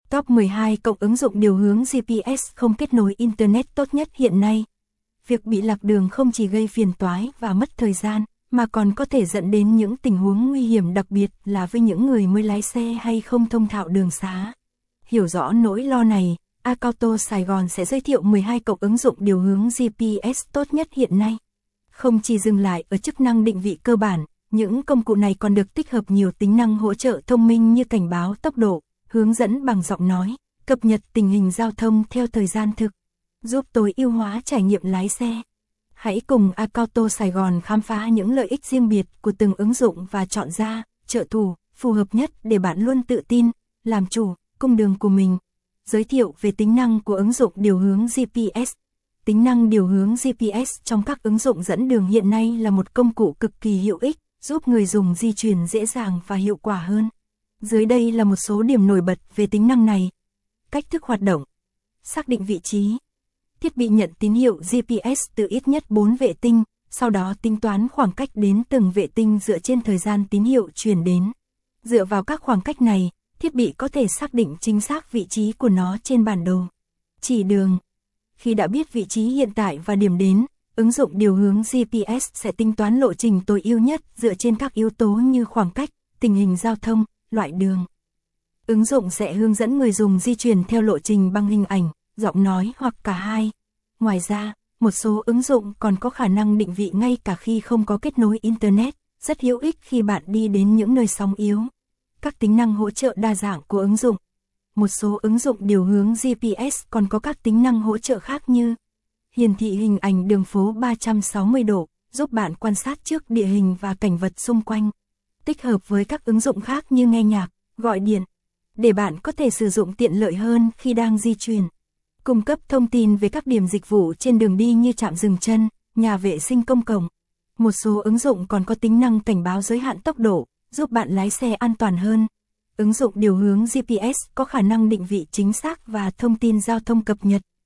Top 12 cộng ứng dụng điều hướng GPS không kết nối Internet tốt nhất hiện nay. Việc bị lạc đường không chỉ gây phiền toái và mất thời gian, mà còn có thể dẫn đến những tình huống nguy hiểm, đặc biệt là với những người mới lái xe hay không thông thạo đường xá. Hiểu rõ nỗi lo này, Acauto Sài Gòn sẽ giới thiệu 12 cộng ứng dụng điều hướng GPS tốt nhất hiện nay. Không chỉ dừng lại ở chức năng định vị cơ bản, những công cụ này còn được tích hợp nhiều tính năng hỗ trợ thông minh như cảnh báo tốc độ, hướng dẫn bằng giọng nói, cập nhật tình hình giao thông theo thời gian thực, giúp tối ưu hóa trải nghiệm lái xe. Hãy cùng Acauto Sài Gòn khám phá những lợi ích riêng biệt của từng ứng dụng và chọn ra trợ thủ phù hợp nhất để bạn luôn tự tin, làm chủ cung đường của mình. Giới thiệu về tính năng của ứng dụng điều hướng GPS. Tính năng điều hướng GPS trong các ứng dụng dẫn đường hiện nay là một công cụ cực kỳ hữu ích, giúp người dùng di chuyển dễ dàng và hiệu quả hơn. Dưới đây là một số điểm nổi bật về tính năng này. Cách thức hoạt động. Xác định vị trí. Thiết bị nhận tín hiệu GPS từ ít nhất 4 vệ tinh, sau đó tính toán khoảng cách đến từng vệ tinh dựa trên thời gian tín hiệu truyền đến. Dựa vào các khoảng cách này, thiết bị có thể xác định chính xác vị trí của nó trên bản đồ. Chỉ đường. Khi đã biết vị trí hiện tại và điểm đến, ứng dụng điều hướng GPS sẽ tính toán lộ trình tối ưu nhất dựa trên các yếu tố như khoảng cách, tình hình giao thông, loại đường. Ứng dụng sẽ hướng dẫn người dùng di chuyển theo lộ trình bằng hình ảnh, giọng nói hoặc cả hai. Ngoài ra, một số ứng dụng còn có khả năng định vị ngay cả khi không có kết nối Internet, rất hữu ích khi bạn đi đến những nơi sóng yếu. Các tính năng hỗ trợ đa dạng của ứng dụng. Một số ứng dụng điều hướng GPS còn có các tính năng hỗ trợ khác như hiển thị hình ảnh đường phố 360 độ, giúp bạn quan sát trước địa hình và cảnh vật xung quanh. Tích hợp với các ứng dụng khác như nghe nhạc, gọi điện, để bạn có thể sử dụng tiện lợi hơn khi đang di chuyển. Cung cấp thông tin về các điểm dịch vụ trên đường đi như trạm dừng chân, nhà vệ sinh công cộng. Một số ứng dụng còn có tính năng cảnh báo giới hạn tốc độ, giúp bạn lái xe an toàn hơn. Ứng dụng điều hướng GPS có khả năng định vị chính xác và thông tin giao thông cập nhật,